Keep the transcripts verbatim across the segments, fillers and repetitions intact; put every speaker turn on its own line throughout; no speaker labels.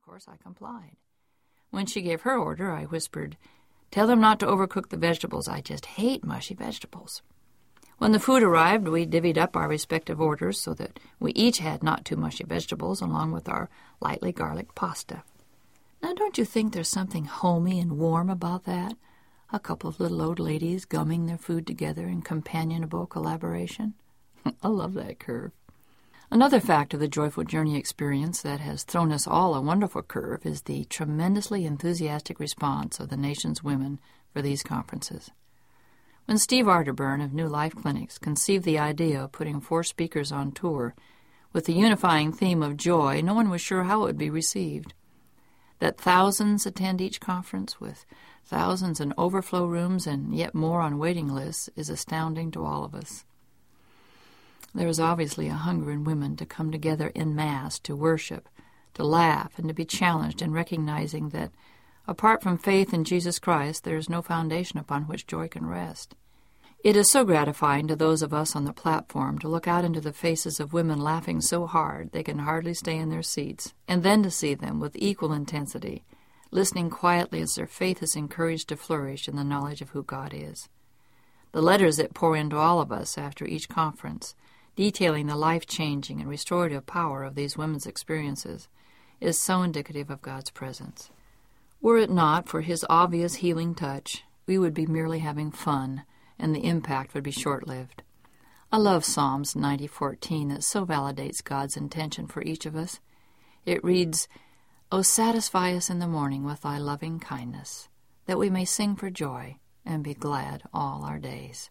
course, I complied. When she gave her order, I whispered, "Tell them not to overcook the vegetables. I just hate mushy vegetables." When the food arrived, we divvied up our respective orders so that we each had not too mushy vegetables along with our lightly garlic pasta. Now, don't you think there's something homey and warm about that? A couple of little old ladies gumming their food together in companionable collaboration. I love that curve. Another fact of the Joyful Journey experience that has thrown us all a wonderful curve is the tremendously enthusiastic response of the nation's women for these conferences. When Steve Arterburn of New Life Clinics conceived the idea of putting four speakers on tour with the unifying theme of joy, no one was sure how it would be received. That thousands attend each conference with thousands in overflow rooms and yet more on waiting lists is astounding to all of us. There is obviously a hunger in women to come together en masse, to worship, to laugh, and to be challenged in recognizing that apart from faith in Jesus Christ, there is no foundation upon which joy can rest. It is so gratifying to those of us on the platform to look out into the faces of women laughing so hard they can hardly stay in their seats, and then to see them with equal intensity, listening quietly as their faith is encouraged to flourish in the knowledge of who God is. The letters that pour into all of us after each conference, detailing the life-changing and restorative power of these women's experiences, is so indicative of God's presence. Were it not for His obvious healing touch, we would be merely having fun, and the impact would be short-lived. I love Psalms ninety fourteen that so validates God's intention for each of us. It reads, "O satisfy us in the morning with thy loving kindness, that we may sing for joy and be glad all our days."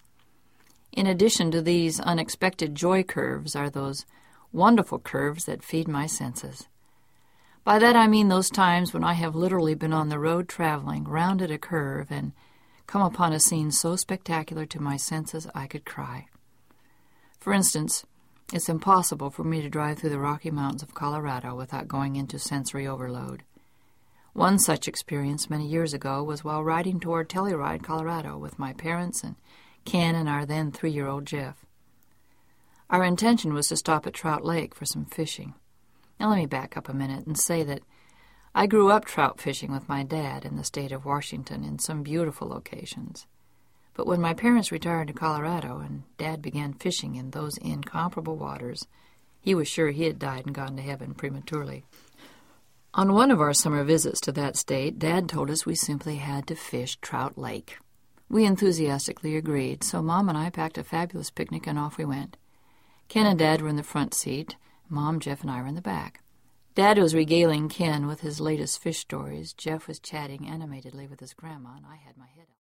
In addition to these unexpected joy curves are those wonderful curves that feed my senses. By that I mean those times when I have literally been on the road traveling, rounded a curve, and come upon a scene so spectacular to my senses I could cry. For instance, it's impossible for me to drive through the Rocky Mountains of Colorado without going into sensory overload. One such experience many years ago was while riding toward Telluride, Colorado, with my parents and Ken and our then three-year-old Jeff. Our intention was to stop at Trout Lake for some fishing. Now let me back up a minute and say that I grew up trout fishing with my dad in the state of Washington in some beautiful locations. But when my parents retired to Colorado and Dad began fishing in those incomparable waters, he was sure he had died and gone to heaven prematurely. On one of our summer visits to that state, Dad told us we simply had to fish Trout Lake. We enthusiastically agreed, so Mom and I packed a fabulous picnic and off we went. Ken and Dad were in the front seat. Mom, Jeff, and I were in the back. Dad was regaling Ken with his latest fish stories. Jeff was chatting animatedly with his grandma, and I had my head up.